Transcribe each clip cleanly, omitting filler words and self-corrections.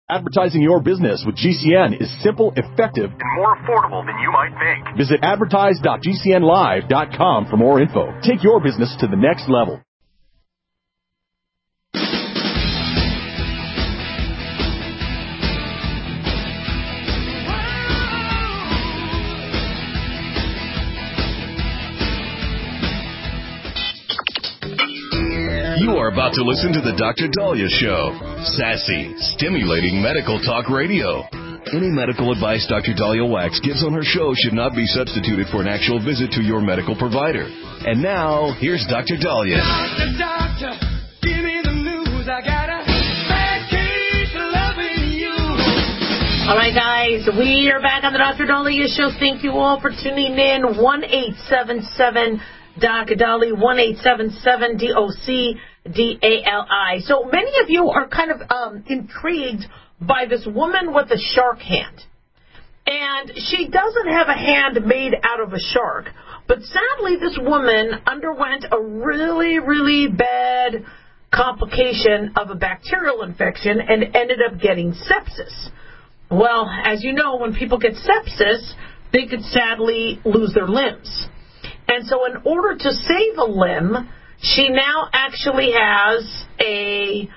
Advertising your business with GCN is simple, effective, and more affordable than you might think. Visit advertise.gcnlive.com for more info. Take your business to the next level. You are about to listen to the Dr. Daliah Show. Sassy, stimulating medical talk radio. Any medical advice Dr. Daliah Wax gives on her show should not be substituted for an actual visit to your medical provider. And now, here's Dr. Daliah. Doctor, give me the news. I got a bad case of loving you. All right, guys, we are back on the Dr. Daliah Show. Thank you all for tuning in. 1-877-Dr. Daliah, 1-877-DOC-DALI. So many of you are kind of intrigued by this woman with a shark hand. And she doesn't have a hand made out of a shark. But sadly, this woman underwent a really, really bad complication of a bacterial infection and ended up getting sepsis. Well, as you know, when people get sepsis, they could sadly lose their limbs. And so in order to save a limb, she now actually has a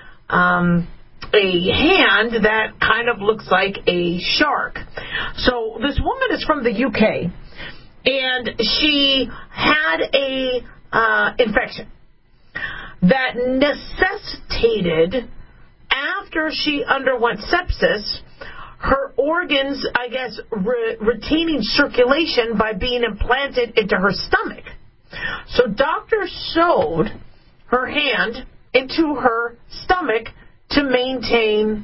hand that kind of looks like a shark. So this woman is from the UK, and she had a infection that necessitated, after she underwent sepsis, her organs, I guess, retaining circulation by being implanted into her stomach. So doctors sewed her hand into her stomach to maintain,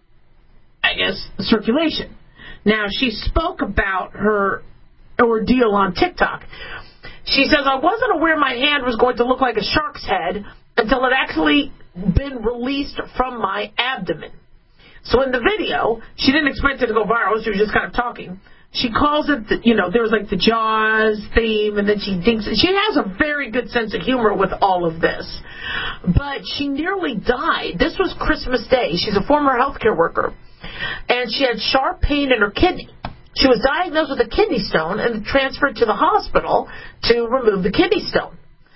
I guess, circulation. Now, she spoke about her ordeal on TikTok. She says, I wasn't aware my hand was going to look like a shark's head until it actually been released from my abdomen. So in the video, she didn't expect it to go viral. She was just kind of talking. She calls it, there was like the Jaws theme, and then she thinks she has a very good sense of humor with all of this. But she nearly died. This was Christmas Day. She's a former healthcare worker, and she had sharp pain in her kidney. She was diagnosed with a kidney stone and transferred to the hospital to remove the kidney stone.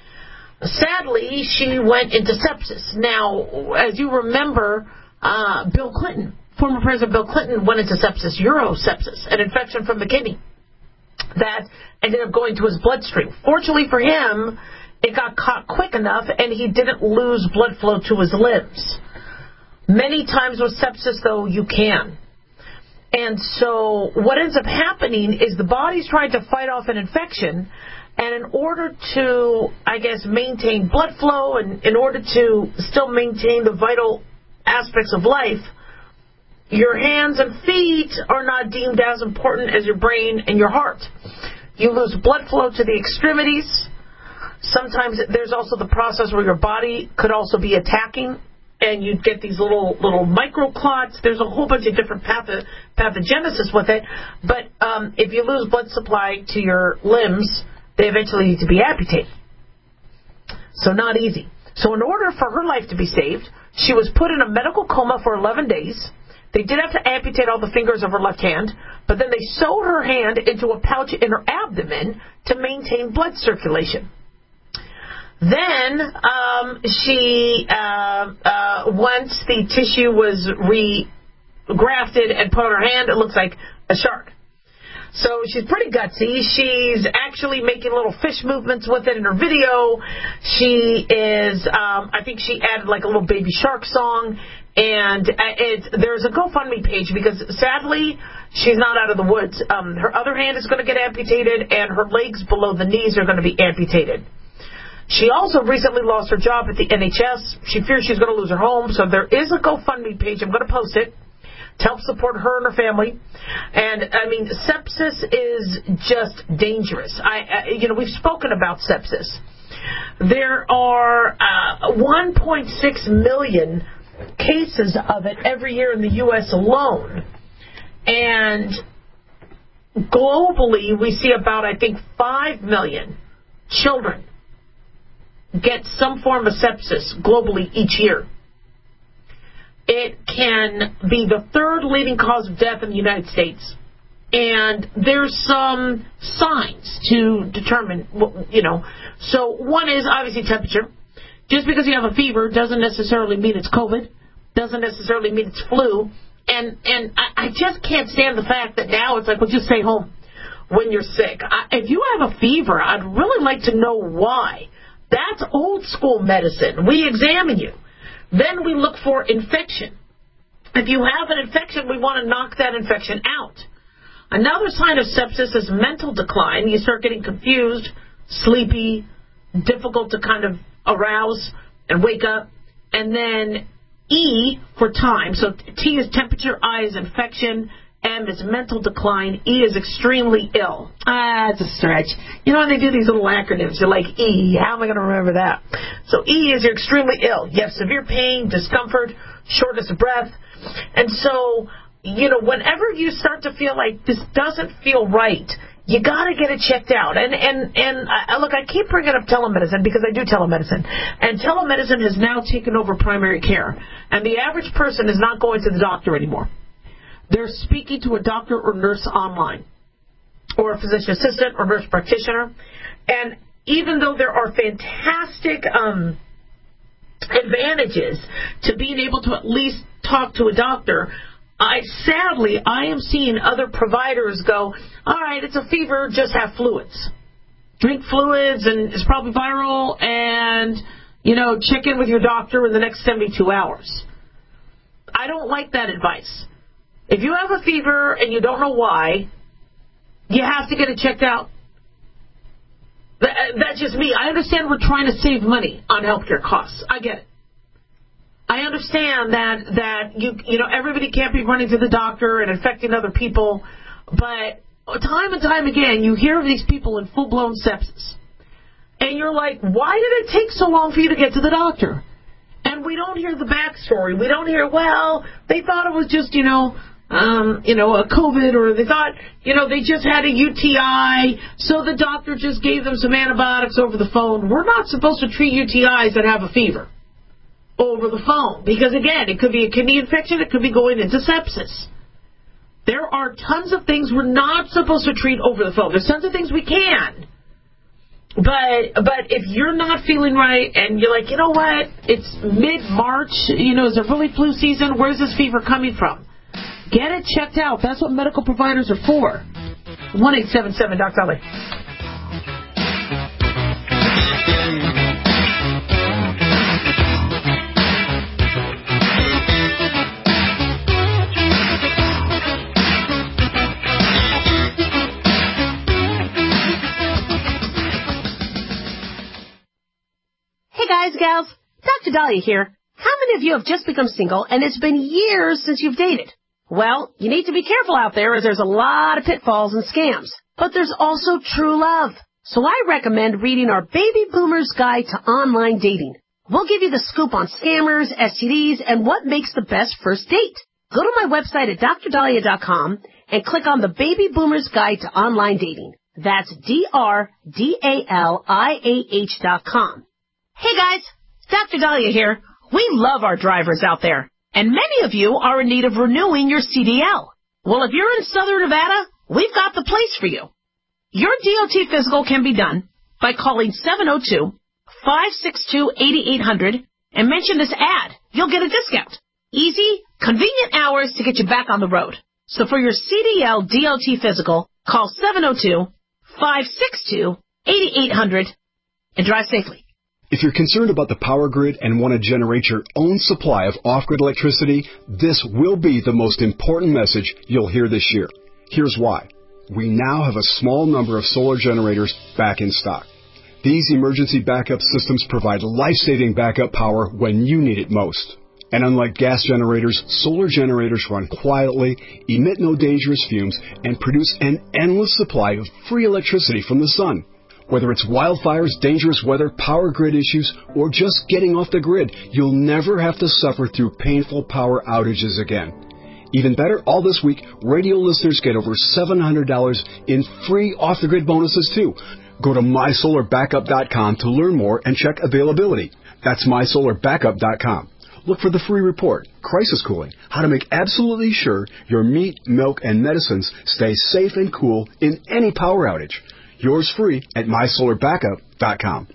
Sadly, she went into sepsis. Now, as you remember, Bill Clinton, former President Bill Clinton, went into sepsis, urosepsis, an infection from the kidney that ended up going to his bloodstream. Fortunately for him, it got caught quick enough, and he didn't lose blood flow to his limbs. Many times with sepsis, though, you can. And so what ends up happening is the body's trying to fight off an infection, and in order to, I guess, maintain blood flow and in order to still maintain the vital aspects of life, your hands and feet are not deemed as important as your brain and your heart. You lose blood flow to the extremities. Sometimes there's also the process where your body could also be attacking, and you'd get these little microclots. There's a whole bunch of different pathogenesis with it. But if you lose blood supply to your limbs, they eventually need to be amputated. So not easy. So in order for her life to be saved, she was put in a medical coma for 11 days. They did have to amputate all the fingers of her left hand, but then they sewed her hand into a pouch in her abdomen to maintain blood circulation. Then once the tissue was grafted and put on her hand, it looks like a shark. So she's pretty gutsy. She's actually making little fish movements with it in her video. She is, I think she added like a little baby shark song. And there's a GoFundMe page because sadly she's not out of the woods. Her other hand is going to get amputated, and her legs below the knees are going to be amputated. She also recently lost her job at the NHS. She fears she's going to lose her home. So there is a GoFundMe page. I'm going to post it to help support her and her family. And, I mean, sepsis is just dangerous. We've spoken about sepsis. There are 1.6 million cases of it every year in the U.S. alone. And globally, we see about, I think, 5 million children get some form of sepsis globally each year. It can be the third leading cause of death in the United States. And there's some signs to determine, So one is obviously temperature. Just because you have a fever doesn't necessarily mean it's COVID, doesn't necessarily mean it's flu. And I just can't stand the fact that now it's like, well, just stay home when you're sick. If you have a fever, I'd really like to know why. That's old school medicine. We examine you. Then we look for infection. If you have an infection, we want to knock that infection out. Another sign of sepsis is mental decline. You start getting confused, sleepy, difficult to kind of arouse and wake up. And then E for time. So T is temperature, I is infection, M is mental decline, E is extremely ill. It's a stretch. When they do these little acronyms, you're like, E, how am I going to remember that? So E is you're extremely ill. You have severe pain, discomfort, shortness of breath. And so, whenever you start to feel like this doesn't feel right, you got to get it checked out. And look, I keep bringing up telemedicine because I do telemedicine. And telemedicine has now taken over primary care. And the average person is not going to the doctor anymore. They're speaking to a doctor or nurse online, or a physician assistant or nurse practitioner. And even though there are fantastic advantages to being able to at least talk to a doctor, sadly, I am seeing other providers go, all right, it's a fever, just have fluids. Drink fluids, and it's probably viral, and, check in with your doctor in the next 72 hours. I don't like that advice. If you have a fever and you don't know why, you have to get it checked out. That's just me. I understand we're trying to save money on healthcare costs. I get it. I understand that everybody can't be running to the doctor and infecting other people, but time and time again you hear of these people in full-blown sepsis. And you're like, why did it take so long for you to get to the doctor? And we don't hear the backstory. We don't hear, well, they thought it was just, a COVID, or they thought, they just had a UTI, so the doctor just gave them some antibiotics over the phone. We're not supposed to treat UTIs that have a fever over the phone, because again, it could be a kidney infection, it could be going into sepsis. There are tons of things we're not supposed to treat over the phone. There's tons of things we can. But if you're not feeling right and you're like, you know what, it's mid-March, is it really flu season? Where's this fever coming from? Get it checked out. That's what medical providers are for. 1-877 Dr. Ali. Hey guys, gals, Dr. Dahlia here. How many of you have just become single and it's been years since you've dated? Well, you need to be careful out there, as there's a lot of pitfalls and scams. But there's also true love. So I recommend reading our Baby Boomer's Guide to Online Dating. We'll give you the scoop on scammers, STDs, and what makes the best first date. Go to my website at drdahlia.com and click on the Baby Boomer's Guide to Online Dating. That's DRDALIAH.com. Hey guys, Dr. Dahlia here. We love our drivers out there. And many of you are in need of renewing your CDL. Well, if you're in Southern Nevada, we've got the place for you. Your DOT physical can be done by calling 702-562-8800 and mention this ad. You'll get a discount. Easy, convenient hours to get you back on the road. So for your CDL DOT physical, call 702-562-8800 and drive safely. If you're concerned about the power grid and want to generate your own supply of off-grid electricity, this will be the most important message you'll hear this year. Here's why. We now have a small number of solar generators back in stock. These emergency backup systems provide life-saving backup power when you need it most. And unlike gas generators, solar generators run quietly, emit no dangerous fumes, and produce an endless supply of free electricity from the sun. Whether it's wildfires, dangerous weather, power grid issues, or just getting off the grid, you'll never have to suffer through painful power outages again. Even better, all this week, radio listeners get over $700 in free off-the-grid bonuses too. Go to mysolarbackup.com to learn more and check availability. That's mysolarbackup.com. look for the free report, Crisis Cooling, how to make absolutely sure your meat, milk, and medicines stay safe and cool in any power outage. Yours free at mysolarbackup.com.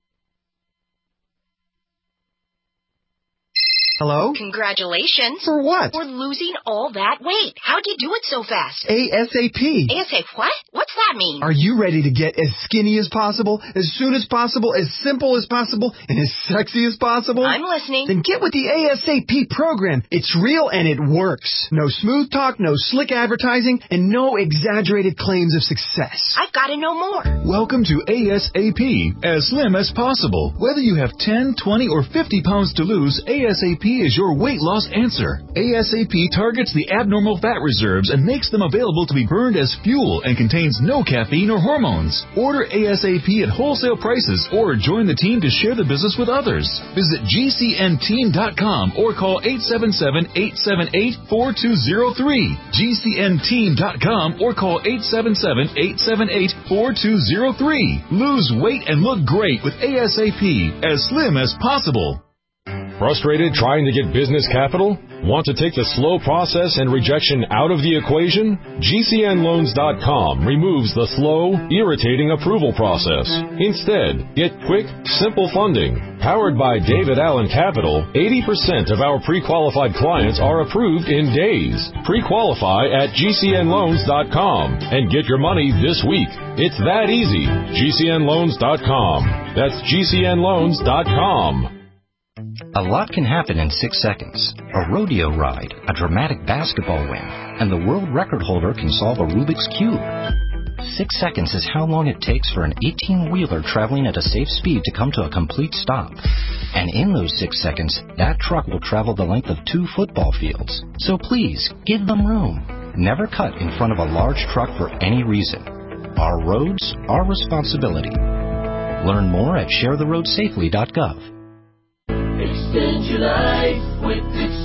Hello? Congratulations. For what? For losing all that weight. How'd you do it so fast? ASAP. ASAP what? What's that mean? Are you ready to get as skinny as possible, as soon as possible, as simple as possible, and as sexy as possible? I'm listening. Then get with the ASAP program. It's real and it works. No smooth talk, no slick advertising, and no exaggerated claims of success. I've got to know more. Welcome to ASAP, as slim as possible. Whether you have 10, 20, or 50 pounds to lose, ASAP is your weight loss answer. ASAP targets the abnormal fat reserves and makes them available to be burned as fuel and contains no caffeine or hormones. Order ASAP at wholesale prices or join the team to share the business with others. Visit GCNteam.com or call 877-878-4203. GCNteam.com or call 877-878-4203. Lose weight and look great with ASAP, as slim as possible. Frustrated trying to get business capital? Want to take the slow process and rejection out of the equation? GCNloans.com removes the slow, irritating approval process. Instead, get quick, simple funding. Powered by David Allen Capital, 80% of our pre-qualified clients are approved in days. Pre-qualify at GCNloans.com and get your money this week. It's that easy. GCNloans.com. That's GCNloans.com. A lot can happen in 6 seconds. A rodeo ride, a dramatic basketball win, and the world record holder can solve a Rubik's Cube. 6 seconds is how long it takes for an 18-wheeler traveling at a safe speed to come to a complete stop. And in those 6 seconds, that truck will travel the length of 2 football fields. So please, give them room. Never cut in front of a large truck for any reason. Our roads, our responsibility. Learn more at sharetheroadsafely.gov. Extend your life with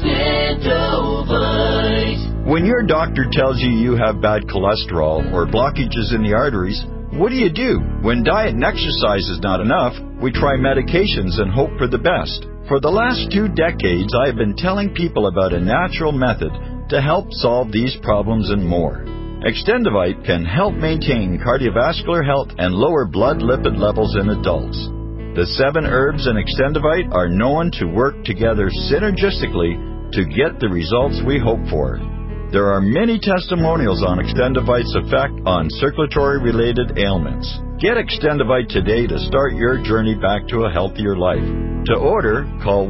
Extendovite. When your doctor tells you you have bad cholesterol or blockages in the arteries, what do? When diet and exercise is not enough, we try medications and hope for the best. For the last 2 decades, I have been telling people about a natural method to help solve these problems and more. Extendovite can help maintain cardiovascular health and lower blood lipid levels in adults. The 7 herbs in Extendovite are known to work together synergistically to get the results we hope for. There are many testimonials on Extendovite's effect on circulatory-related ailments. Get Extendovite today to start your journey back to a healthier life. To order, call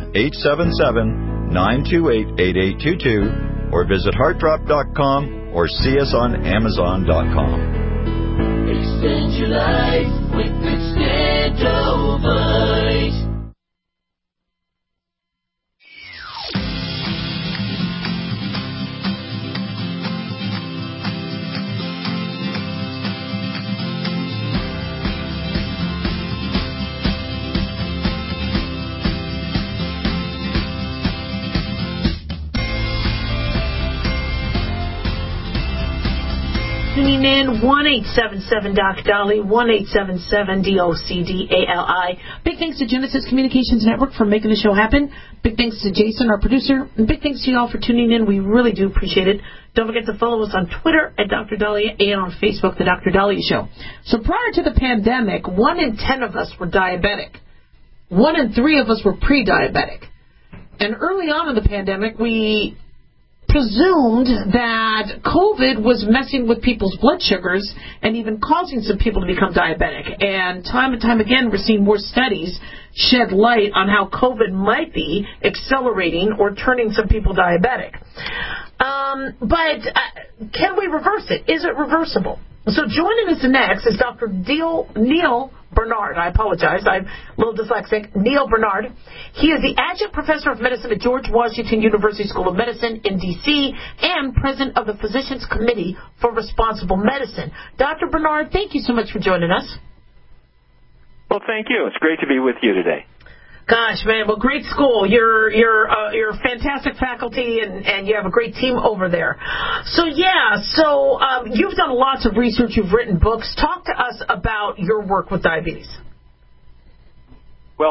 1-877-928-8822 or visit heartdrop.com or see us on amazon.com. Extend your life with Extendovite. Tuning in, 1-877-DOC-DOLLY, 1-877-DOCDALI. Big thanks to Genesis Communications Network for making the show happen. Big thanks to Jason, our producer. And big thanks to you all for tuning in. We really do appreciate it. Don't forget to follow us on Twitter at Dr. Dahlia and on Facebook, The Dr. Dahlia Show. So prior to the pandemic, 1 in 10 of us were diabetic. 1 in 3 of us were pre-diabetic. And early on in the pandemic, we presumed that COVID was messing with people's blood sugars and even causing some people to become diabetic. And time again, we're seeing more studies shed light on how COVID might be accelerating or turning some people diabetic. But can we reverse it? Is it reversible? So joining us next is Dr. Neal Barnard. I apologize. I'm a little dyslexic. Neal Barnard. He is the adjunct professor of medicine at George Washington University School of Medicine in D.C. and president of the Physicians Committee for Responsible Medicine. Dr. Barnard, thank you so much for joining us. Well, thank you. It's great to be with you today. Gosh, man, well, great school. You're fantastic faculty, and you have a great team over there. So you've done lots of research. You've written books. Talk to us about your work with diabetes. Well,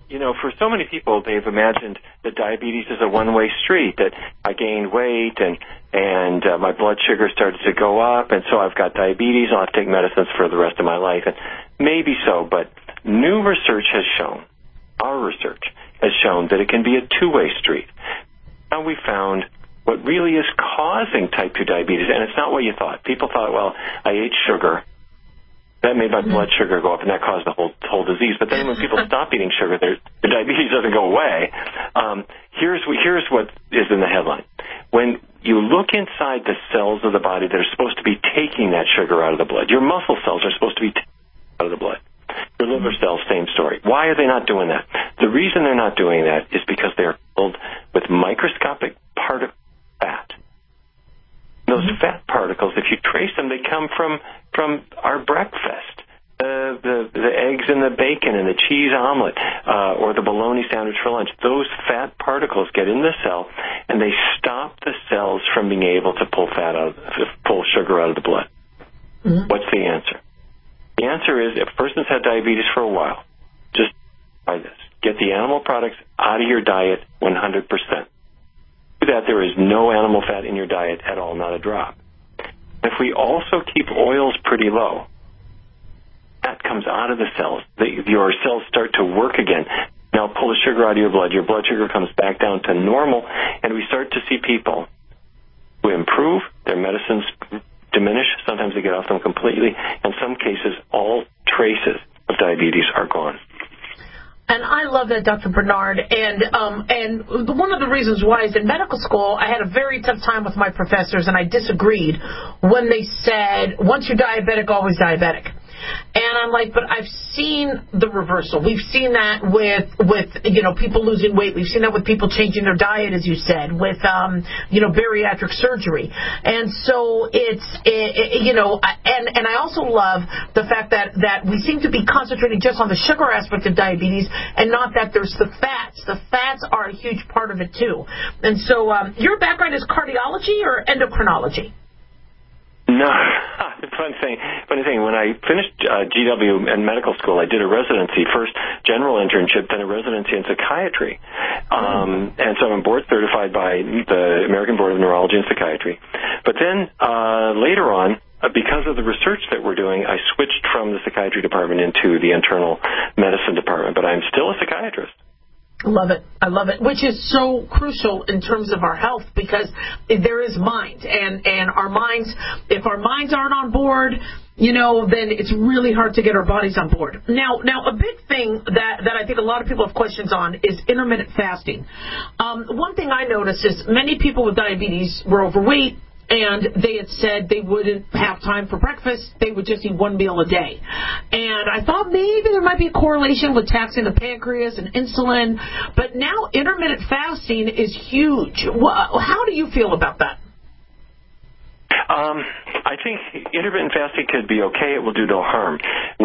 for so many people, they've imagined that diabetes is a one-way street, that I gained weight and my blood sugar started to go up, and so I've got diabetes, I'll have to take medicines for the rest of my life. And maybe so, but new research has shown, our research has shown that it can be a two-way street. Now we found what really is causing type 2 diabetes, and it's not what you thought. People thought, well, I ate sugar. That made my blood sugar go up, and that caused the whole disease. But then when people stop eating sugar, the diabetes doesn't go away. Here's what is in the headline. When you look inside the cells of the body that are supposed to be taking that sugar out of the blood, your muscle cells are supposed to be taking it out of the blood. Your liver cells, same story. Why are they not doing that? The reason they're not doing that is because they're filled with microscopic particles of fat. Those fat particles, if you trace them, they come from our breakfast, the eggs and the bacon and the cheese omelet, or the bologna sandwich for lunch. Those fat particles get in the cell, and they stop the cells from being able to pull sugar out of the blood. What's the answer? The answer is, if a person's had diabetes for a while, just try this. Get the animal products out of your diet 100%. Do that, there is no animal fat in your diet at all, not a drop. If we also keep oils pretty low, that comes out of the cells. Your cells start to work again. Now pull the sugar out of your blood sugar comes back down to normal, and we start to see people who improve, their medicines diminish, sometimes they get off them completely, in some cases all traces of diabetes are gone. And I love that, Dr. Bernard. And one of the reasons why is in medical school, I had a very tough time with my professors, and I disagreed when they said, once you're diabetic, always diabetic. And I'm like, but I've seen the reversal. We've seen that with people losing weight. We've seen that with people changing their diet, as you said, with bariatric surgery. And so and I also love the fact that we seem to be concentrating just on the sugar aspect of diabetes and not that there's the fats. The fats are a huge part of it too. And so your background is cardiology or endocrinology? No, funny thing. When I finished GW and medical school, I did a residency, first general internship, then a residency in psychiatry. And so I'm board certified by the American Board of Neurology and Psychiatry. But then later on, because of the research that we're doing, I switched from the psychiatry department into the internal medicine department. But I'm still a psychiatrist. Love it. I love it, which is so crucial in terms of our health, because there is mind, and our minds, if our minds aren't on board, then it's really hard to get our bodies on board. Now a big thing that I think a lot of people have questions on is intermittent fasting. One thing I noticed is many people with diabetes were overweight, and they had said they wouldn't have time for breakfast. They would just eat one meal a day. And I thought maybe there might be a correlation with taxing the pancreas and insulin. But now intermittent fasting is huge. How do you feel about that? I think intermittent fasting could be okay. It will do no harm.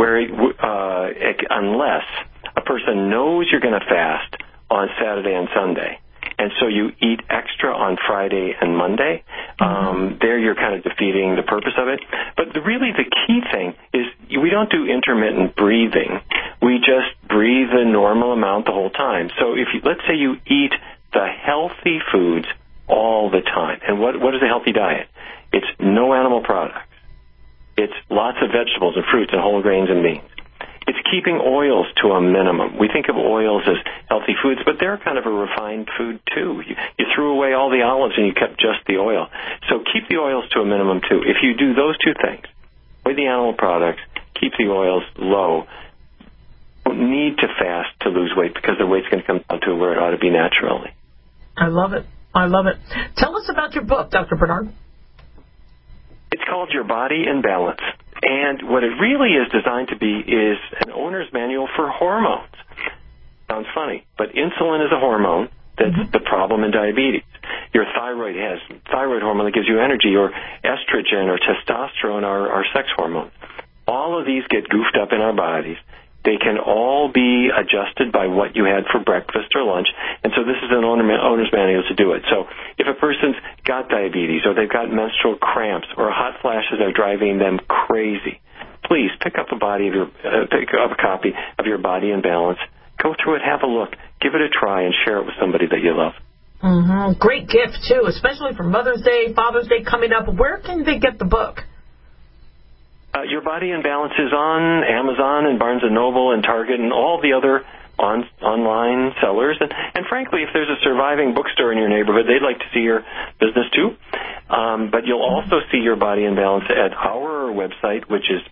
Unless a person knows you're going to fast on Saturday and Sunday, and so you eat extra on Friday and Monday, there you're kind of defeating the purpose of it. But really the key thing is we don't do intermittent breathing. We just breathe a normal amount the whole time. So let's say you eat the healthy foods all the time. And what is a healthy diet? It's no animal products. It's lots of vegetables and fruits and whole grains and beans. It's keeping oils to a minimum. We think of oils as healthy foods, but they're kind of a refined food, too. You threw away all the olives and you kept just the oil. So keep the oils to a minimum, too. If you do those two things, avoid the animal products, keep the oils low, you don't need to fast to lose weight because the weight's going to come down to where it ought to be naturally. I love it. I love it. Tell us about your book, Dr. Bernard. It's called Your Body in Balance. And what it really is designed to be is an owner's manual for hormones. Sounds funny, but insulin is a hormone that's the problem in diabetes. Your thyroid has thyroid hormone that gives you energy, or estrogen or testosterone are sex hormones. All of these get goofed up in our bodies. They can all be adjusted by what you had for breakfast or lunch, and so this is an owner's manual to do it. So if a person's got diabetes, or they've got menstrual cramps, or hot flashes are driving them crazy, please pick up a copy of Your Body in Balance. go through it, have a look, give it a try, and share it with somebody that you love. Mm-hmm. Great gift, too, especially for Mother's Day, Father's Day coming up. Where can they get the book? Your Body in Balance is on Amazon and Barnes & Noble and Target and all the other online sellers. And frankly, if there's a surviving bookstore in your neighborhood, they'd like to see your business too. But you'll also see Your Body in Balance at our website, which is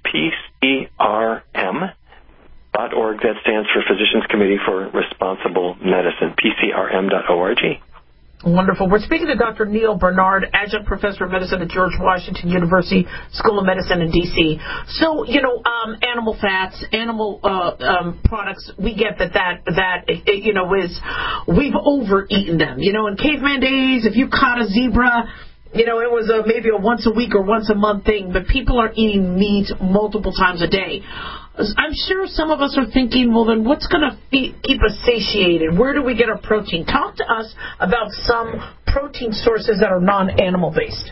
PCRM.org. That stands for Physicians Committee for Responsible Medicine, PCRM.org. Wonderful. We're speaking to Dr. Neal Barnard, Adjunct Professor of Medicine at George Washington University School of Medicine in D.C. So, animal fats, animal products, we get that is, we've overeaten them. In caveman days, if you caught a zebra, it was maybe a once a week or once a month thing, but people are eating meat multiple times a day. I'm sure some of us are thinking, well, then what's going to keep us satiated? Where do we get our protein? Talk to us about some protein sources that are non-animal based.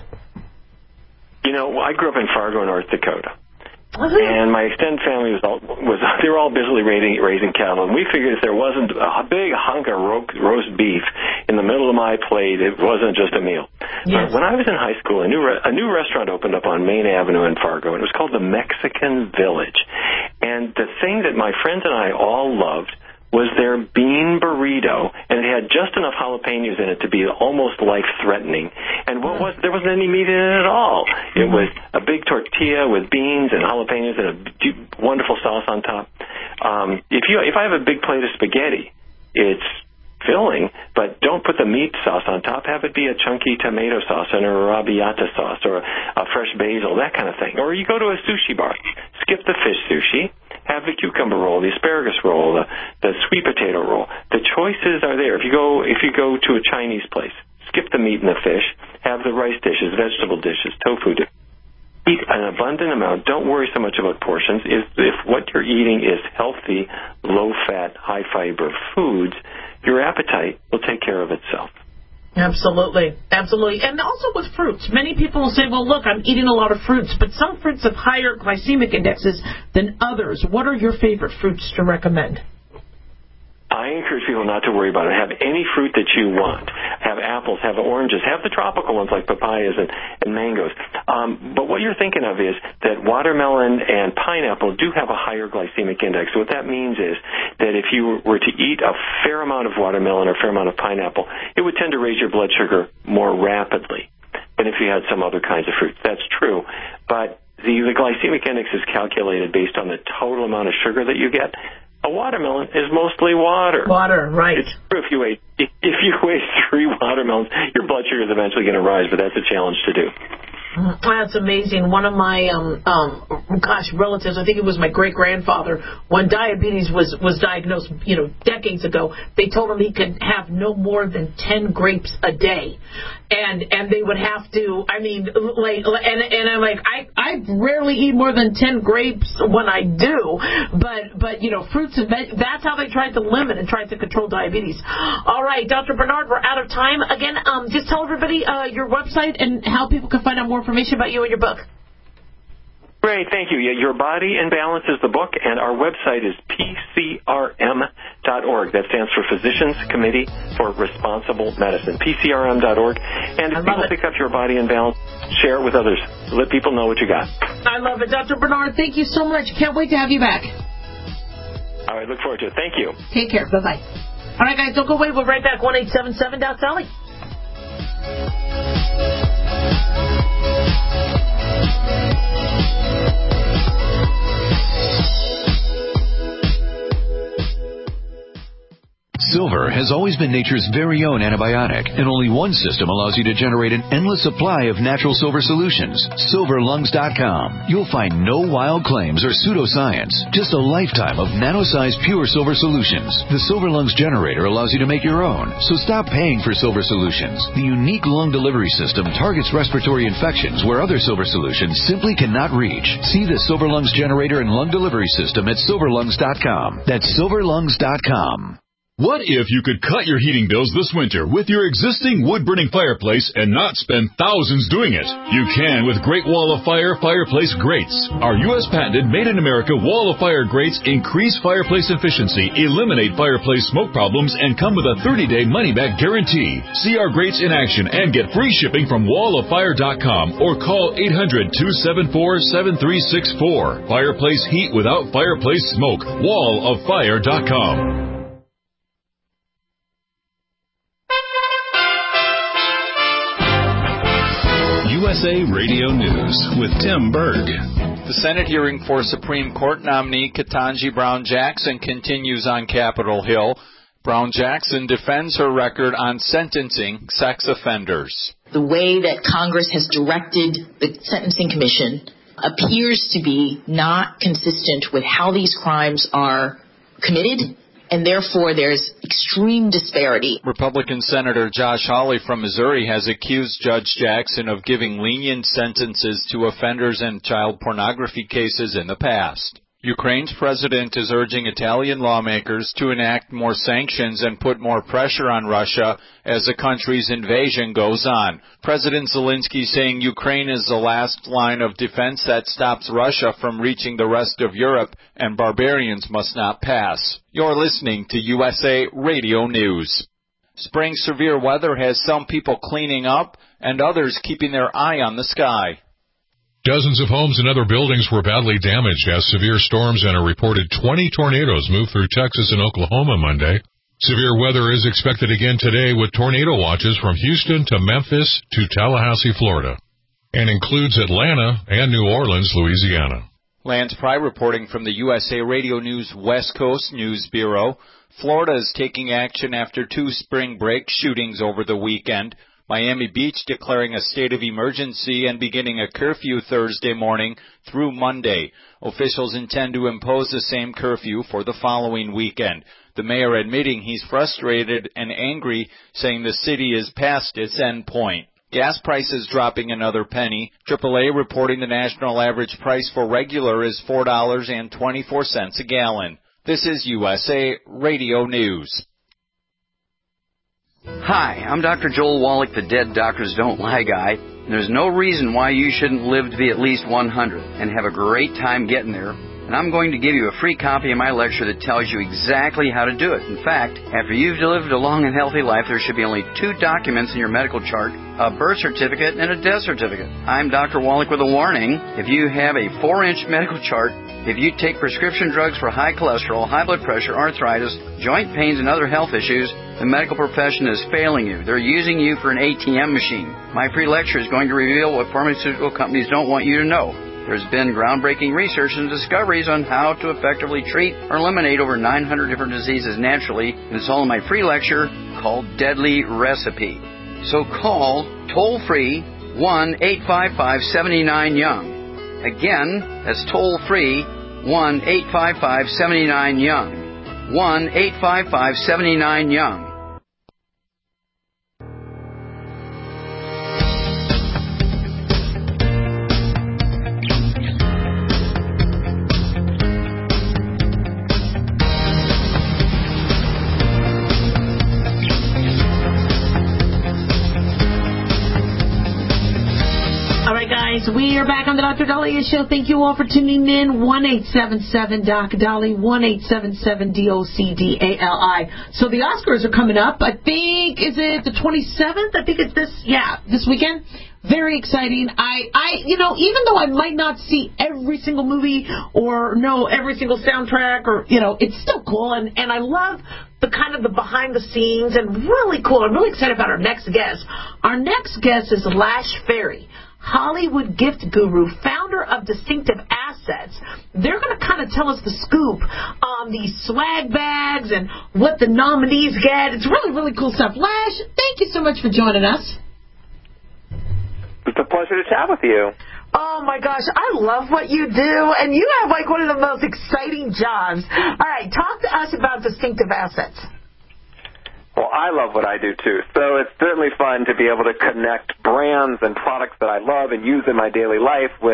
I grew up in Fargo, North Dakota. And my extended family they were all busily raising cattle, and we figured if there wasn't a big hunk of roast beef in the middle of my plate, it wasn't just a meal. Yes. When I was in high school, a new restaurant opened up on Main Avenue in Fargo, and it was called the Mexican Village. And the thing that my friends and I all loved was their bean burrito, and it had just enough jalapenos in it to be almost life-threatening. And there wasn't any meat in it at all. It was a big tortilla with beans and jalapenos and a wonderful sauce on top. If I have a big plate of spaghetti, it's filling, but don't put the meat sauce on top. Have it be a chunky tomato sauce and a arrabbiata sauce or a fresh basil, that kind of thing. Or you go to a sushi bar, skip the fish sushi, have the cucumber roll, the asparagus roll, the sweet potato roll. The choices are there. If you go to a Chinese place, skip the meat and the fish, have the rice dishes, vegetable dishes, tofu dishes. Eat an abundant amount. Don't worry so much about portions. If what you're eating is healthy, low-fat, high-fiber foods, your appetite will take care of itself. Absolutely. Absolutely. And also with fruits. Many people will say, well, look, I'm eating a lot of fruits, but some fruits have higher glycemic indexes than others. What are your favorite fruits to recommend? I encourage people not to worry about it. Have any fruit that you want. Have apples, have oranges, have the tropical ones like papayas and mangoes. But what you're thinking of is that watermelon and pineapple do have a higher glycemic index. So what that means is that if you were to eat a fair amount of watermelon or a fair amount of pineapple, it would tend to raise your blood sugar more rapidly than if you had some other kinds of fruits. That's true. But the glycemic index is calculated based on the total amount of sugar that you get. A watermelon is mostly water. Water, right. It's true if you ate 3 watermelons, your blood sugar is eventually going to rise, but that's a challenge to do. That's amazing. One of my, relatives, I think it was my great-grandfather, when diabetes was diagnosed, decades ago, they told him he could have no more than 10 grapes a day. And they would have to, and I'm like, I rarely eat more than 10 grapes when I do, but fruits and veg, that's how they tried to limit and tried to control diabetes. All right, Dr. Barnard, we're out of time. Again, just tell everybody your website and how people can find out more information about you and your book. Great, thank you. Yeah, Your Body in Balance is the book, and our website is PCRM.org. That stands for Physicians Committee for Responsible Medicine, PCRM.org. And if people pick up Your Body in Balance, share it with others. Let people know what you got. I love it. Dr. Barnard, thank you so much. Can't wait to have you back. All right, look forward to it. Thank you. Take care. Bye-bye. All right, guys, don't go away. We'll be right back. 1-877-Sally. Silver has always been nature's very own antibiotic, and only one system allows you to generate an endless supply of natural silver solutions. SilverLungs.com. You'll find no wild claims or pseudoscience, just a lifetime of nano-sized pure silver solutions. The Silver Lungs generator allows you to make your own, so stop paying for silver solutions. The unique lung delivery system targets respiratory infections where other silver solutions simply cannot reach. See the Silver Lungs generator and lung delivery system at SilverLungs.com. That's SilverLungs.com. What if you could cut your heating bills this winter with your existing wood-burning fireplace and not spend thousands doing it? You can with Great Wall of Fire fireplace grates. Our U.S. patented made-in-America Wall of Fire grates increase fireplace efficiency, eliminate fireplace smoke problems, and come with a 30-day money-back guarantee. See our grates in action and get free shipping from walloffire.com or call 800-274-7364. Fireplace heat without fireplace smoke. walloffire.com. USA Radio News with Tim Berg. The Senate hearing for Supreme Court nominee Ketanji Brown Jackson continues on Capitol Hill. Brown Jackson defends her record on sentencing sex offenders. The way that Congress has directed the Sentencing Commission appears to be not consistent with how these crimes are committed, and therefore there's extreme disparity. Republican Senator Josh Hawley from Missouri has accused Judge Jackson of giving lenient sentences to offenders in child pornography cases in the past. Ukraine's president is urging Italian lawmakers to enact more sanctions and put more pressure on Russia as the country's invasion goes on. President Zelensky saying Ukraine is the last line of defense that stops Russia from reaching the rest of Europe, and barbarians must not pass. You're listening to USA Radio News. Spring severe weather has some people cleaning up and others keeping their eye on the sky. Dozens of homes and other buildings were badly damaged as severe storms and a reported 20 tornadoes moved through Texas and Oklahoma Monday. Severe weather is expected again today with tornado watches from Houston to Memphis to Tallahassee, Florida, and includes Atlanta and New Orleans, Louisiana. Lance Pry reporting from the USA Radio News West Coast News Bureau. Florida is taking action after 2 spring break shootings over the weekend. Miami Beach declaring a state of emergency and beginning a curfew Thursday morning through Monday. Officials intend to impose the same curfew for the following weekend. The mayor admitting he's frustrated and angry, saying the city is past its end point. Gas prices dropping another penny. AAA reporting the national average price for regular is $4.24 a gallon. This is USA Radio News. Hi, I'm Dr. Joel Wallach, the Dead Doctors Don't Lie guy. There's no reason why you shouldn't live to be at least 100 and have a great time getting there. And I'm going to give you a free copy of my lecture that tells you exactly how to do it. In fact, after you've lived a long and healthy life, there should be only 2 documents in your medical chart, a birth certificate and a death certificate. I'm Dr. Wallach with a warning. If you have a 4-inch medical chart, if you take prescription drugs for high cholesterol, high blood pressure, arthritis, joint pains, and other health issues, the medical profession is failing you. They're using you for an ATM machine. My free lecture is going to reveal what pharmaceutical companies don't want you to know. There's been groundbreaking research and discoveries on how to effectively treat or eliminate over 900 different diseases naturally, and it's all in my free lecture called Deadly Recipe. So call toll-free 1-855-79-YOUNG. Again, that's toll-free 1-855-79-YOUNG. 1-855-79-YOUNG. We are back on the Dr. Dahlia Show. Thank you all for tuning in. 1-877-DOC-DALI, 1-877-DOC-DALI. So the Oscars are coming up. I think, is it the 27th? I think it's this weekend. Very exciting. Even though I might not see every single movie or know every single soundtrack it's still cool. And I love the kind of the behind the scenes and really cool. I'm really excited about our next guest. Our next guest is Lash Ferry, Hollywood gift guru, founder of Distinctive Assets. They're going to kind of tell us the scoop on these swag bags and what the nominees get. It's really, really cool stuff. Lash, thank you so much for joining us. It's a pleasure to chat with you. Oh, my gosh. I love what you do, and you have, one of the most exciting jobs. All right, talk to us about Distinctive Assets. Well, I love what I do, too. So it's certainly fun to be able to connect brands and products that I love and use in my daily life with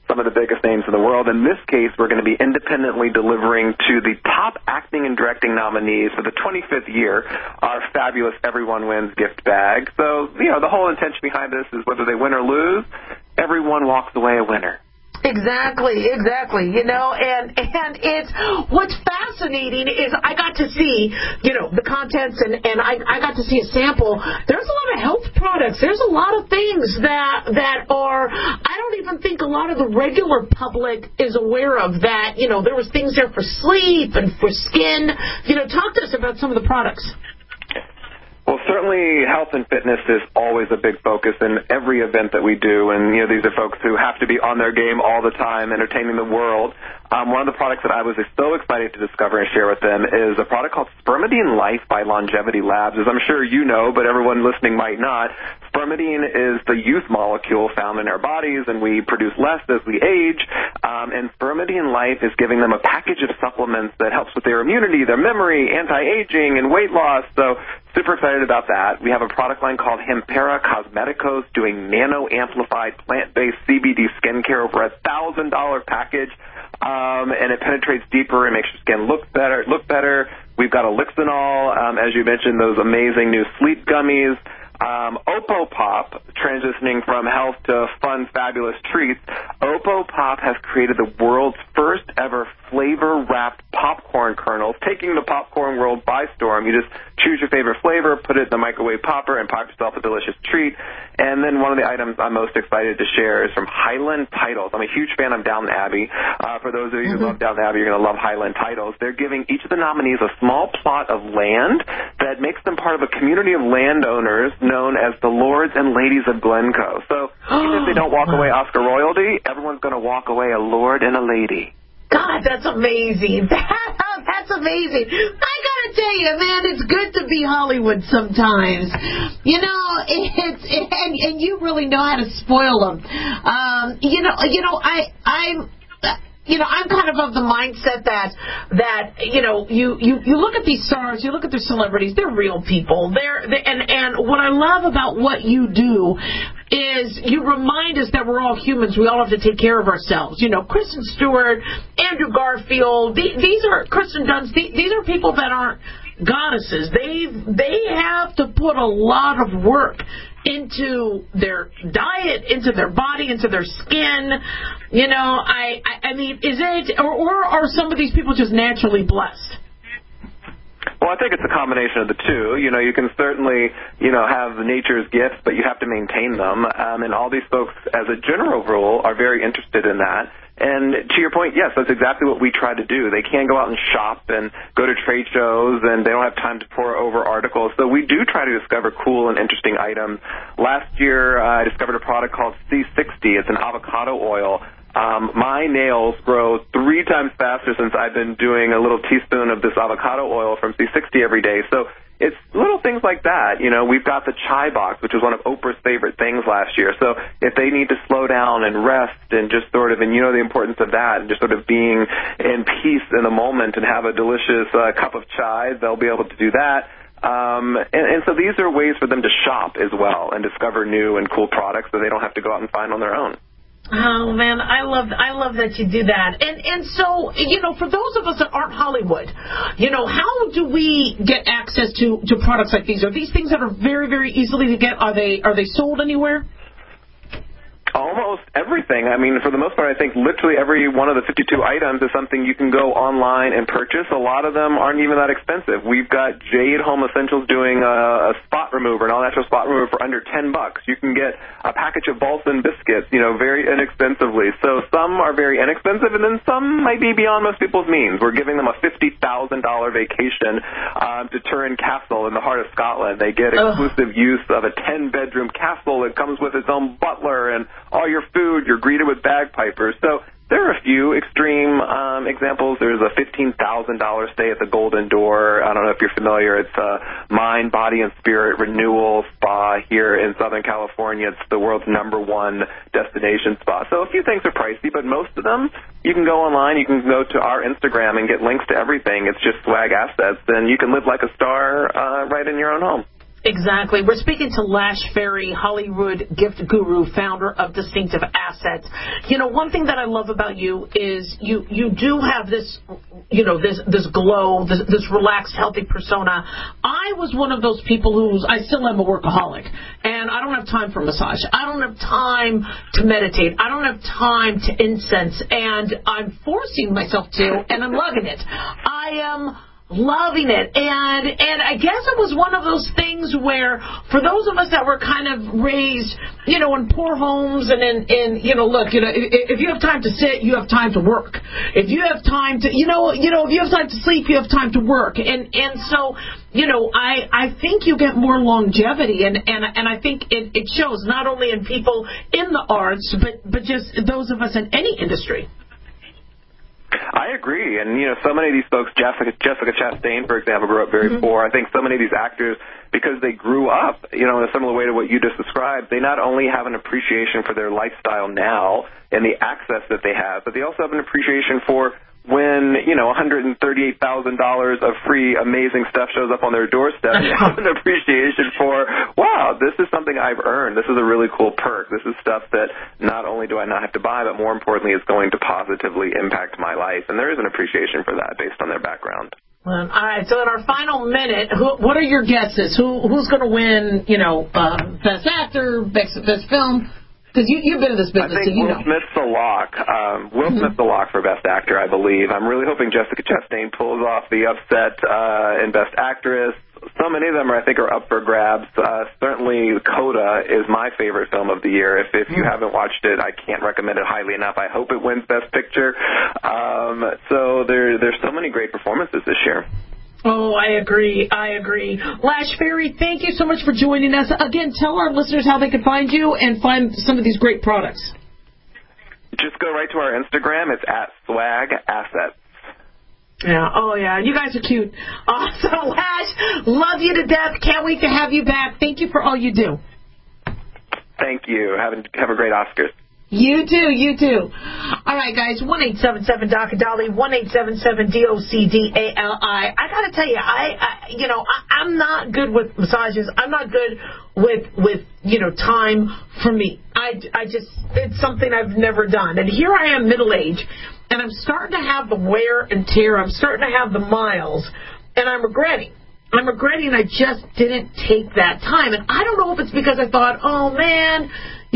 some of the biggest names in the world. In this case, we're going to be independently delivering to the top acting and directing nominees for the 25th year our fabulous Everyone Wins gift bag. So, the whole intention behind this is whether they win or lose, everyone walks away a winner. Exactly. And it's what's fascinating is I got to see, the contents and I got to see a sample. There's a lot of health products. There's a lot of things that are, I don't even think a lot of the regular public is aware of that. There was things there for sleep and for skin. Talk to us about some of the products. Well, certainly health and fitness is always a big focus in every event that we do, and these are folks who have to be on their game all the time, entertaining the world. One of the products that I was so excited to discover and share with them is a product called Spermidine Life by Longevity Labs. As I'm sure you know, but everyone listening might not, spermidine is the youth molecule found in our bodies, and we produce less as we age. And Spermidine Life is giving them a package of supplements that helps with their immunity, their memory, anti-aging, and weight loss. So super excited about that. We have a product line called Hempera Cosmeticos doing nano-amplified plant-based CBD skincare, over $1,000 package. And it penetrates deeper and makes your skin look better. We've got Elixinol, as you mentioned, those amazing new sleep gummies. Opopop, transitioning from health to fun, fabulous treats. Opopop has created the world's first ever flavor-wrapped popcorn kernels, taking the popcorn world by storm. You just choose your favorite flavor, put it in the microwave popper, and pop yourself a delicious treat. And then one of the items I'm most excited to share is from Highland Titles. I'm a huge fan of Downton Abbey. For those of you who love Downton Abbey, you're going to love Highland Titles. They're giving each of the nominees a small plot of land that makes them part of a community of landowners known as the Lords and Ladies of Glencoe. So even if they don't walk away Oscar royalty, everyone's going to walk away a lord and a lady. God, that's amazing. That's amazing. I gotta tell you, man, it's good to be Hollywood sometimes. And you really know how to spoil them. I'm kind of the mindset that you look at these stars, you look at their celebrities, they're real people. And what I love about what you do is you remind us that we're all humans. We all have to take care of ourselves. Kristen Stewart, Andrew Garfield, these are Kristen Dunst. These are people that aren't goddesses. They have to put a lot of work into their diet, into their body, into their skin. I mean, is it, or are some of these people just naturally blessed? Well, I think it's a combination of the two. You can certainly, have nature's gifts, but you have to maintain them. And all these folks, as a general rule, are very interested in that. And to your point, yes, that's exactly what we try to do. They can't go out and shop and go to trade shows, and they don't have time to pore over articles. So we do try to discover cool and interesting items. Last year, I discovered a product called C60. It's an avocado oil. My nails grow 3 times faster since I've been doing a little teaspoon of this avocado oil from C60 every day. So it's little things like that. We've got the chai box, which was one of Oprah's favorite things last year. So if they need to slow down and rest and just sort of, and the importance of that, and just sort of being in peace in the moment and have a delicious cup of chai, they'll be able to do that. And so these are ways for them to shop as well and discover new and cool products so they don't have to go out and find on their own. Oh, man, I love that you do that. And so, for those of us that aren't Hollywood, how do we get access to products like these? Are these things that are very, very easily to get? Are they sold anywhere? Almost everything. I mean, for the most part, I think literally every one of the 52 items is something you can go online and purchase. A lot of them aren't even that expensive. We've got Jade Home Essentials doing a spot remover, an all-natural spot remover for under $10. You can get a package of Balsan biscuits, very inexpensively. So some are very inexpensive, and then some might be beyond most people's means. We're giving them a $50,000 vacation to Turin Castle in the heart of Scotland. They get exclusive use of a 10-bedroom castle that comes with its own butler and all your food. You're greeted with bagpipers. So there are a few extreme examples. There's a $15,000 stay at the Golden Door. I don't know if you're familiar. It's a mind, body, and spirit renewal spa here in Southern California. It's the world's #1 destination spa. So a few things are pricey, but most of them, you can go online. You can go to our Instagram and get links to everything. It's just Swag Assets, and you can live like a star right in your own home. Exactly. We're speaking to Lash Ferry, Hollywood gift guru, founder of Distinctive Assets. You know, one thing that I love about you is you do have this, you know, this glow, this relaxed, healthy persona. I was one of those people I still am a workaholic, and I don't have time for massage. I don't have time to meditate. I don't have time to incense, and I'm forcing myself to, and I'm loving it. I am loving it, and I guess it was one of those things where, for those of us that were kind of raised, you know, in poor homes, and in you know, look, you know, if you have time to sit, you have time to work. If you have time to, you know, if you have time to sleep, you have time to work, and so, you know, I think you get more longevity, and I think it shows not only in people in the arts, but just those of us in any industry. I agree, and you know, so many of these folks, Jessica Chastain, for example, grew up very poor. I think so many of these actors, because they grew up, you know, in a similar way to what you just described, they not only have an appreciation for their lifestyle now and the access that they have, but they also have an appreciation for when, you know, $138,000 of free, amazing stuff shows up on their doorstep. They have an appreciation for, wow, this is something I've earned. This is a really cool perk. This is stuff that not only do I not have to buy, but more importantly, is going to positively impact my life. And there is an appreciation for that based on their background. All right, so in our final minute, what are your guesses? Who's going to win, you know, Best Actor, Best Film? Because you've been in this business, I think Will Smith's the lock. Will Smith's the lock for Best Actor, I believe. I'm really hoping Jessica Chastain pulls off the upset in Best Actress. So many of them, I think, are up for grabs. Certainly, Coda is my favorite film of the year. If you haven't watched it, I can't recommend it highly enough. I hope it wins Best Picture. So there's so many great performances this year. Oh, I agree. Lash Ferry, thank you so much for joining us. Again, tell our listeners how they can find you and find some of these great products. Just go right to our Instagram. It's @SwagAssets. Yeah. Oh, yeah. You guys are cute. Awesome, Lash. Love you to death. Can't wait to have you back. Thank you for all you do. Thank you. Have a great Oscars. You too. All right, guys, 1-877-DOC-DOLLY, 1-877-DOCDALI. I got to tell you, I'm not good with massages. I'm not good with time for me. It's something I've never done. And here I am, middle-aged, and I'm starting to have the wear and tear. I'm starting to have the miles, and I'm regretting I just didn't take that time. And I don't know if it's because I thought, oh, man,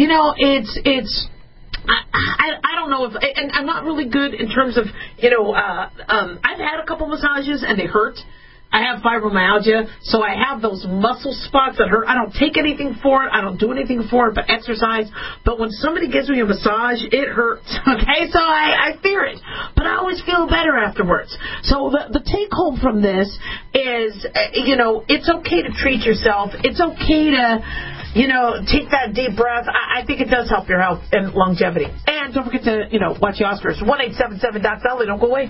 I don't know if, and I'm not really good in terms of, I've had a couple massages and they hurt. I have fibromyalgia, so I have those muscle spots that hurt. I don't take anything for it. I don't do anything for it but exercise. But when somebody gives me a massage, it hurts. Okay, so I fear it. But I always feel better afterwards. So the take home from this is, it's okay to treat yourself. It's okay to, take that deep breath. I think it does help your health and longevity. And don't forget to, watch the Oscars. 1-877-DOC-DOLLY. Don't go away.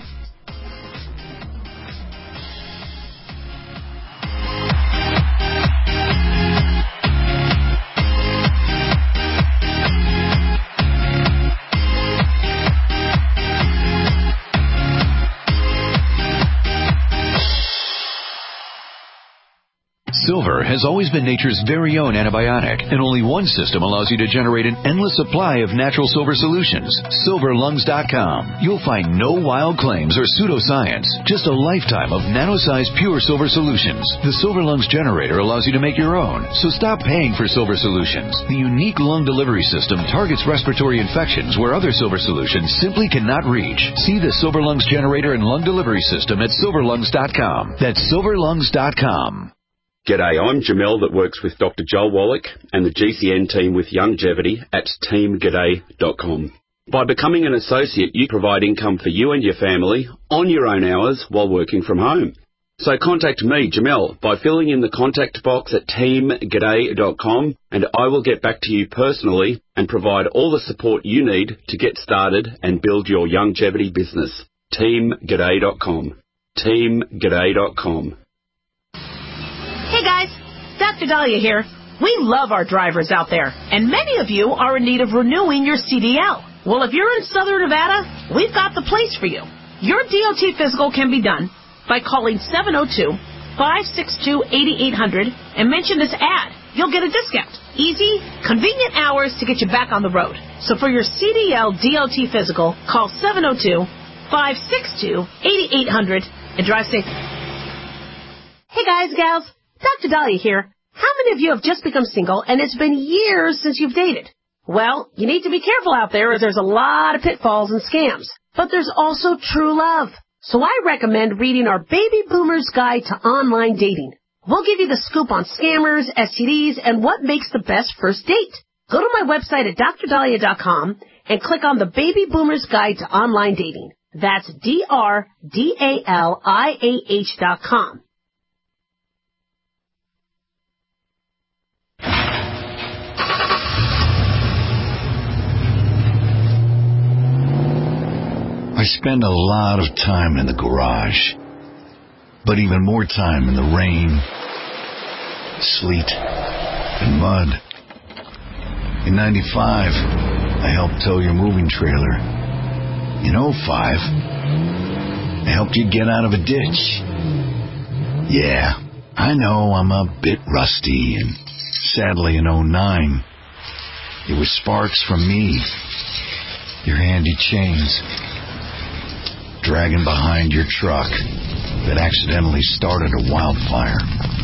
Silver has always been nature's very own antibiotic, and only one system allows you to generate an endless supply of natural silver solutions. SilverLungs.com. You'll find no wild claims or pseudoscience, just a lifetime of nano-sized pure silver solutions. The Silver Lungs generator allows you to make your own, so stop paying for silver solutions. The unique lung delivery system targets respiratory infections where other silver solutions simply cannot reach. See the Silver Lungs generator and lung delivery system at SilverLungs.com. That's SilverLungs.com. G'day, I'm Jamel that works with Dr. Joel Wallach and the GCN team with Longevity at teamg'day.com. By becoming an associate, you provide income for you and your family on your own hours while working from home. So contact me, Jamel, by filling in the contact box at teamg'day.com, and I will get back to you personally and provide all the support you need to get started and build your longevity business. teamg'day.com. teamg'day.com. Hey guys, Dr. Dahlia here. We love our drivers out there, and many of you are in need of renewing your CDL. Well, if you're in Southern Nevada, we've got the place for you. Your DOT physical can be done by calling 562-8800 and mention this ad. You'll get a discount. Easy, convenient hours to get you back on the road. So for your CDL DOT physical, call 702-562-8800 and drive safe. Hey guys, gals, Dr. Dahlia here. How many of you have just become single and it's been years since you've dated? Well, you need to be careful out there as there's a lot of pitfalls and scams. But there's also true love. So I recommend reading our Baby Boomer's Guide to Online Dating. We'll give you the scoop on scammers, STDs, and what makes the best first date. Go to my website at drdahlia.com and click on the Baby Boomer's Guide to Online Dating. That's DRDALIAH.com. I spend a lot of time in the garage, but even more time in the rain, sleet, and mud. In 95, I helped tow your moving trailer. In 05, I helped you get out of a ditch. Yeah, I know I'm a bit rusty, and sadly in 09, it was sparks from me, your handy chains, dragging behind your truck that accidentally started a wildfire.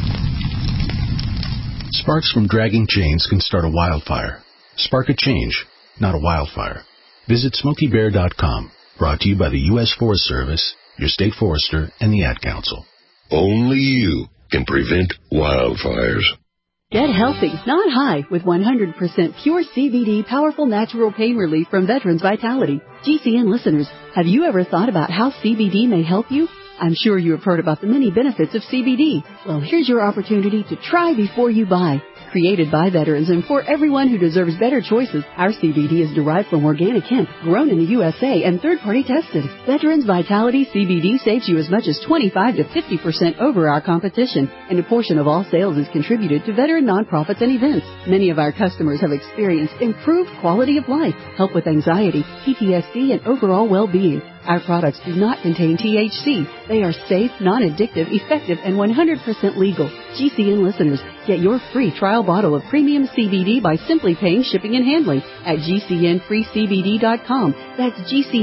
Sparks from dragging chains can start a wildfire. Spark a change, not a wildfire. Visit SmokeyBear.com. Brought to you by the U.S. Forest Service, your state forester, and the Ad Council. Only you can prevent wildfires. Get healthy, not high, with 100% pure CBD powerful natural pain relief from Veterans Vitality. GCN listeners, have you ever thought about how CBD may help you? I'm sure you have heard about the many benefits of CBD. Well, here's your opportunity to try before you buy. Created by veterans and for everyone who deserves better choices, our CBD is derived from organic hemp, grown in the USA and third-party tested. Veterans Vitality CBD saves you as much as 25 to 50% over our competition, and a portion of all sales is contributed to veteran nonprofits and events. Many of our customers have experienced improved quality of life, help with anxiety, PTSD, and overall well-being. Our products do not contain THC. They are safe, non-addictive, effective, and 100% legal. GCN listeners, get your free trial bottle of premium CBD by simply paying shipping and handling at GCNFreeCBD.com. That's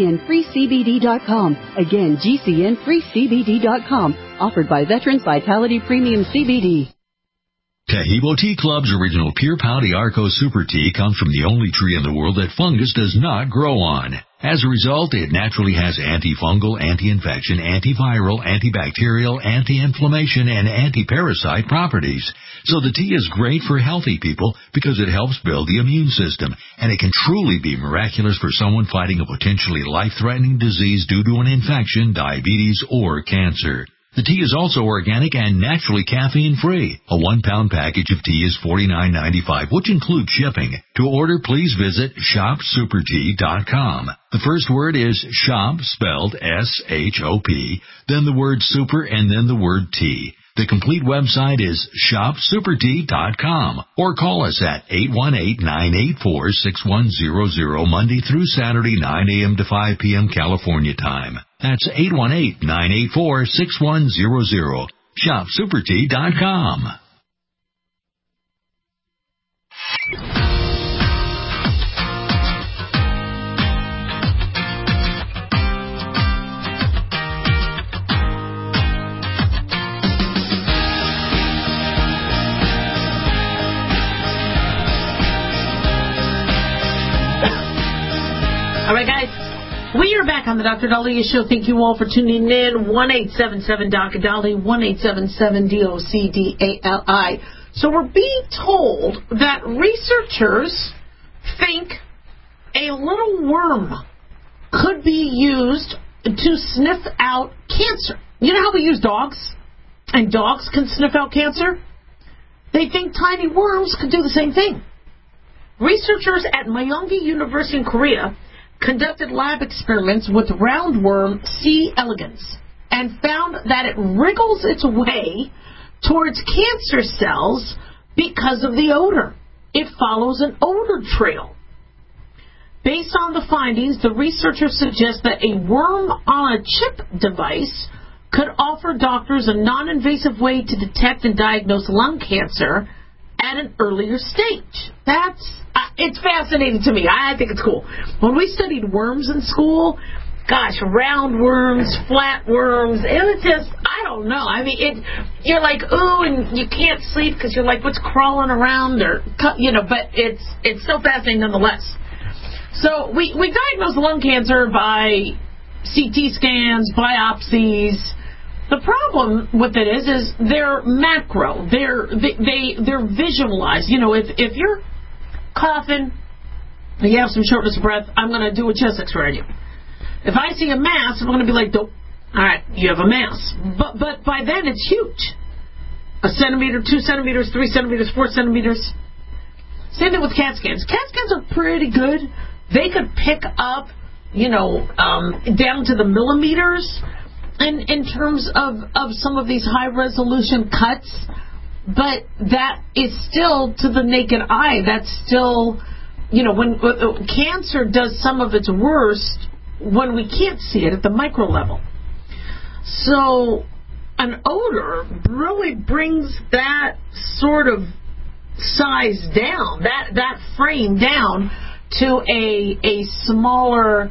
GCNFreeCBD.com. Again, GCNFreeCBD.com. Offered by Veterans Vitality Premium CBD. Tahibo Tea Club's original Pure Pau d'Arco Super Tea comes from the only tree in the world that fungus does not grow on. As a result, it naturally has antifungal, anti-infection, antiviral, antibacterial, anti-inflammation, and anti-parasite properties. So the tea is great for healthy people because it helps build the immune system, and it can truly be miraculous for someone fighting a potentially life-threatening disease due to an infection, diabetes, or cancer. The tea is also organic and naturally caffeine-free. A 1-pound package of tea is $49.95, which includes shipping. To order, please visit shopsupertea.com. The first word is shop, spelled S-H-O-P, then the word super, and then the word tea. The complete website is shopsupertea.com, or call us at 818-984-6100 Monday through Saturday, 9 a.m. to 5 p.m. California time. That's 818-984-6100. shopsupertea.com. All right, guys, we are back on the Dr. Dahlia Show. Thank you all for tuning in. 1-877-Dr. 1-877-DOCDALI. So we're being told that researchers think a little worm could be used to sniff out cancer. You know how we use dogs? And dogs can sniff out cancer? They think tiny worms could do the same thing. Researchers at Myonggi University in Korea conducted lab experiments with roundworm C. elegans and found that it wriggles its way towards cancer cells because of the odor. It follows an odor trail. Based on the findings, the researchers suggest that a worm on a chip device could offer doctors a non-invasive way to detect and diagnose lung cancer at an earlier stage. It's fascinating to me. I think it's cool. When we studied worms in school, gosh, round worms, flat worms, it was just, I don't know. I mean, you're like, ooh, and you can't sleep because you're like, what's crawling around? Or, but it's still fascinating nonetheless. So we diagnose lung cancer by CT scans, biopsies. The problem with it is they're macro. They're visualized. If you're coughing, and you have some shortness of breath, I'm going to do a chest X-ray on you. If I see a mass, I'm going to be like, all right, you have a mass. But by then, it's huge. 1 centimeter, 2 centimeters, 3 centimeters, 4 centimeters. Same thing with CAT scans. CAT scans are pretty good. They could pick up, down to the millimeters in terms of some of these high-resolution cuts. But that is still, to the naked eye, that's still, when cancer does some of its worst when we can't see it at the micro level. So an odor really brings that sort of size down, that frame down to a smaller,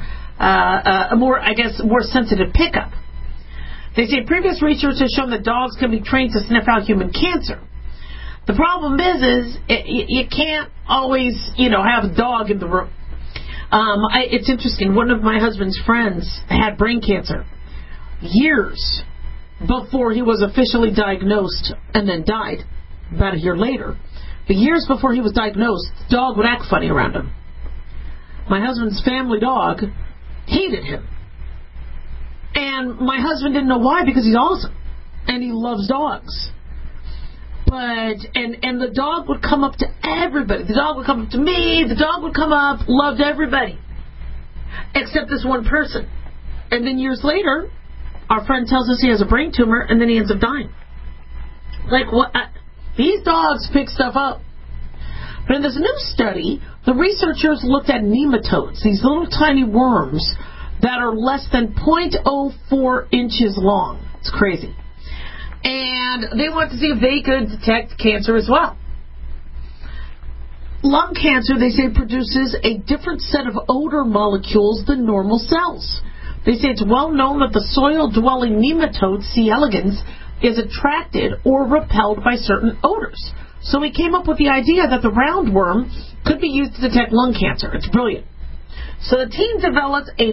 more sensitive pickup. They say previous research has shown that dogs can be trained to sniff out human cancer. The problem is you can't always, have a dog in the room. It's interesting. One of my husband's friends had brain cancer years before he was officially diagnosed and then died about a year later. But years before he was diagnosed, the dog would act funny around him. My husband's family dog hated him. And my husband didn't know why, because he's awesome. And he loves dogs. And the dog would come up to everybody. The dog would come up to me. The dog would come up, loved everybody. Except this one person. And then years later, our friend tells us he has a brain tumor, and then he ends up dying. Like, what? These dogs pick stuff up. But in this new study, the researchers looked at nematodes, these little tiny worms that are less than 0.04 inches long. It's crazy. And they wanted to see if they could detect cancer as well. Lung cancer, they say, produces a different set of odor molecules than normal cells. They say it's well known that the soil-dwelling nematode, C. elegans, is attracted or repelled by certain odors. So we came up with the idea that the roundworm could be used to detect lung cancer. It's brilliant. So the team developed a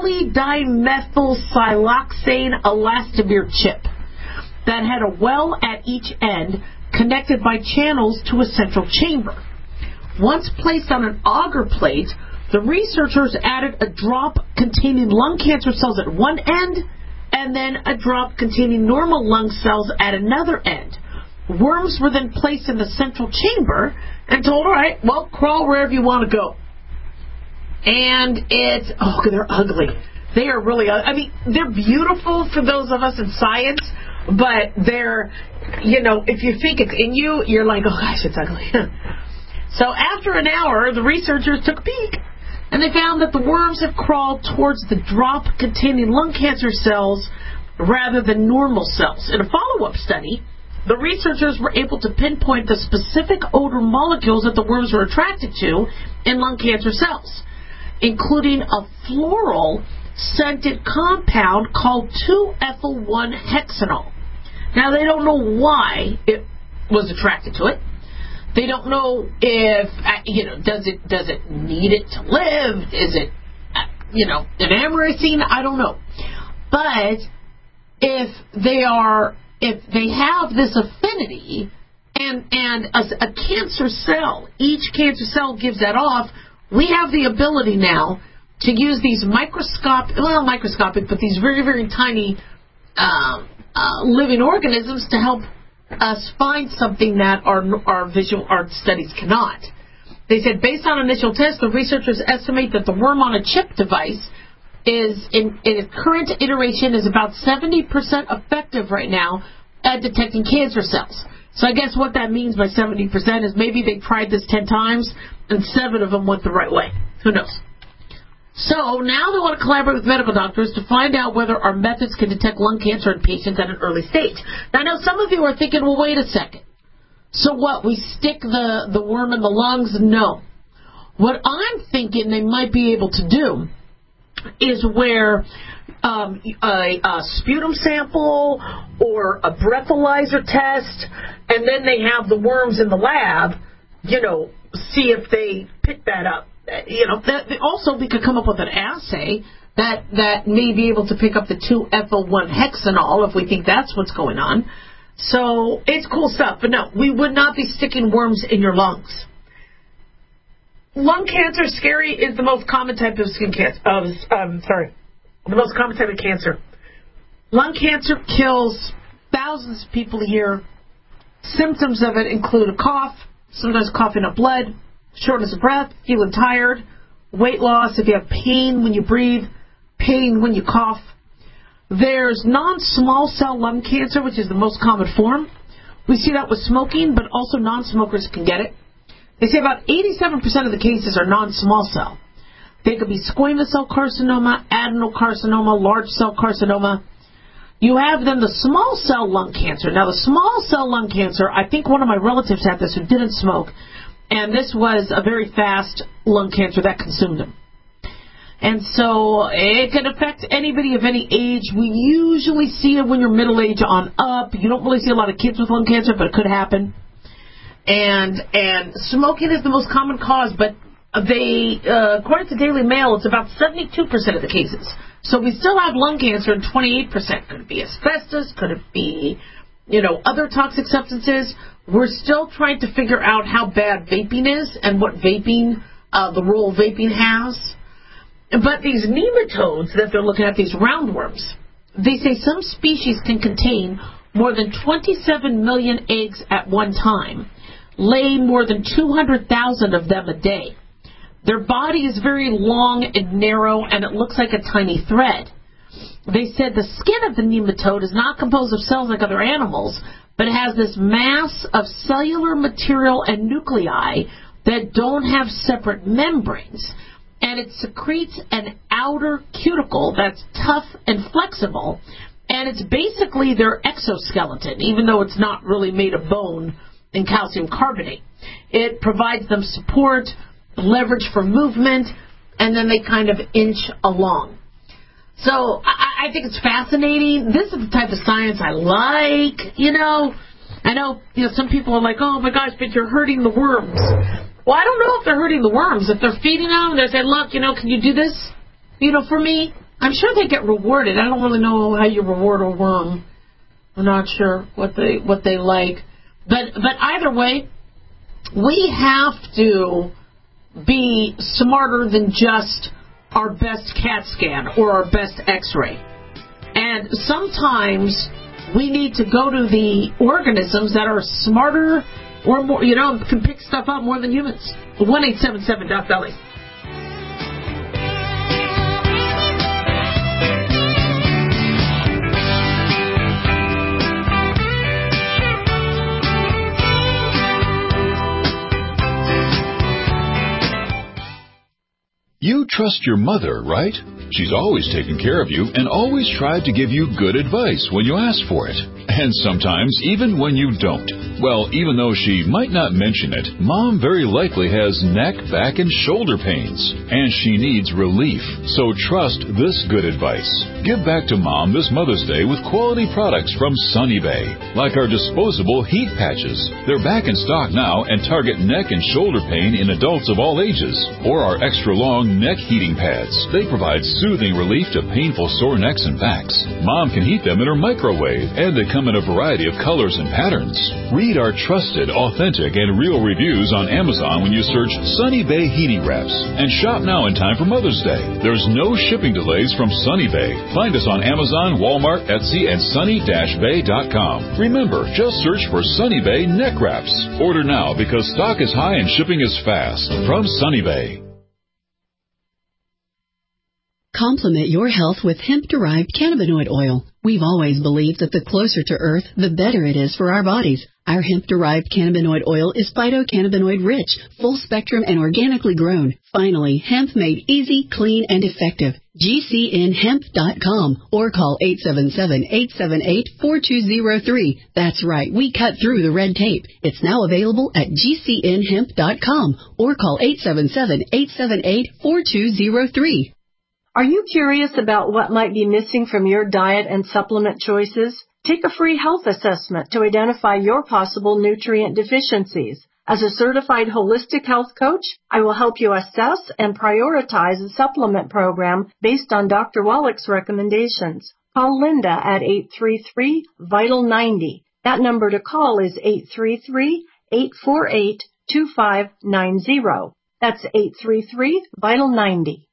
polydimethylsiloxane elastomere chip that had a well at each end connected by channels to a central chamber. Once placed on an agar plate, the researchers added a drop containing lung cancer cells at one end and then a drop containing normal lung cells at another end. Worms were then placed in the central chamber and told, all right, well, crawl wherever you want to go. And they're ugly. They are really ugly. I mean, they're beautiful for those of us in science, but they're, if you think it's in you, you're like, oh gosh, it's ugly. So after an hour, the researchers took a peek, and they found that the worms have crawled towards the drop containing lung cancer cells rather than normal cells. In a follow-up study, the researchers were able to pinpoint the specific odor molecules that the worms were attracted to in lung cancer cells, including a floral scented compound called 2-ethyl-1-hexanol. Now, they don't know why it was attracted to it. They don't know if, does it need it to live? Is it, an amouracine? I don't know. But if they have this affinity and a cancer cell, each cancer cell gives that off, we have the ability now to use these microscopic, but these very, very tiny living organisms to help us find something that our visual art studies cannot. They said, based on initial tests, the researchers estimate that the worm-on-a-chip device is, in its current iteration, is about 70% effective right now at detecting cancer cells. So I guess what that means by 70% is maybe they tried this 10 times and 7 of them went the right way. Who knows? So now they want to collaborate with medical doctors to find out whether our methods can detect lung cancer in patients at an early stage. Now, I know some of you are thinking, well, wait a second. So what, we stick the worm in the lungs? No. What I'm thinking they might be able to do is where a sputum sample or a breathalyzer test, and then they have the worms in the lab, see if they pick that up. Also, we could come up with an assay that may be able to pick up the 2-ethyl-1-hexanol if we think that's what's going on. So it's cool stuff. But no, we would not be sticking worms in your lungs. Lung cancer, scary, is the most common type of skin cancer. The most common type of cancer. Lung cancer kills thousands of people a year. Symptoms of it include a cough, sometimes coughing up blood, shortness of breath, feeling tired, weight loss, if you have pain when you breathe, pain when you cough. There's non-small cell lung cancer, which is the most common form. We see that with smoking, but also non-smokers can get it. They say about 87% of the cases are non-small cell. They could be squamous cell carcinoma, adenocarcinoma, large cell carcinoma. You have then the small cell lung cancer. Now, the small cell lung cancer, I think one of my relatives had this who didn't smoke, and this was a very fast lung cancer that consumed him. And so it can affect anybody of any age. We usually see it when you're middle age on up. You don't really see a lot of kids with lung cancer, but it could happen. And smoking is the most common cause, but they, according to Daily Mail, it's about 72% of the cases. So we still have lung cancer in 28%. Could it be asbestos? Could it be, other toxic substances? We're still trying to figure out how bad vaping is and what vaping, the role vaping has. But these nematodes that they're looking at, these roundworms, they say some species can contain more than 27 million eggs at one time, lay more than 200,000 of them a day. Their body is very long and narrow, and it looks like a tiny thread. They said the skin of the nematode is not composed of cells like other animals, but it has this mass of cellular material and nuclei that don't have separate membranes. And it secretes an outer cuticle that's tough and flexible, and it's basically their exoskeleton, even though it's not really made of bone and calcium carbonate. It provides them support, leverage for movement, and then they kind of inch along. So I think it's fascinating. This is the type of science I like, I know, some people are like, oh my gosh, but you're hurting the worms. Well, I don't know if they're hurting the worms. If they're feeding them, they say, look, can you do this, for me? I'm sure they get rewarded. I don't really know how you reward a worm. I'm not sure what they like. But either way, we have to be smarter than just our best CAT scan or our best X-ray. And sometimes we need to go to the organisms that are smarter or more, can pick stuff up more than humans. 1-877-DOC-BELLY. You trust your mother, right? She's always taken care of you and always tried to give you good advice when you ask for it. And sometimes even when you don't. Well, even though she might not mention it, Mom very likely has neck, back, and shoulder pains. And she needs relief. So trust this good advice. Give back to Mom this Mother's Day with quality products from Sunny Bay. Like our disposable heat patches. They're back in stock now and target neck and shoulder pain in adults of all ages. Or our extra long neck heating pads. They provide soothing relief to painful sore necks and backs. Mom can heat them in her microwave, and they come in a variety of colors and patterns. Read our trusted, authentic, and real reviews on Amazon when you search Sunny Bay Heating Wraps, and shop now in time for Mother's Day. There's no shipping delays from Sunny Bay. Find us on Amazon, Walmart, Etsy, and sunny-bay.com. Remember, just search for Sunny Bay Neck Wraps. Order now because stock is high and shipping is fast. From Sunny Bay. Complement your health with hemp-derived cannabinoid oil. We've always believed that the closer to Earth, the better it is for our bodies. Our hemp-derived cannabinoid oil is phytocannabinoid-rich, full-spectrum, and organically grown. Finally, hemp made easy, clean, and effective. GCNhemp.com or call 877-878-4203. That's right, we cut through the red tape. It's now available at GCNhemp.com or call 877-878-4203. Are you curious about what might be missing from your diet and supplement choices? Take a free health assessment to identify your possible nutrient deficiencies. As a certified holistic health coach, I will help you assess and prioritize a supplement program based on Dr. Wallach's recommendations. Call Linda at 833-VITAL-90. That number to call is 833-848-2590. That's 833-VITAL-90.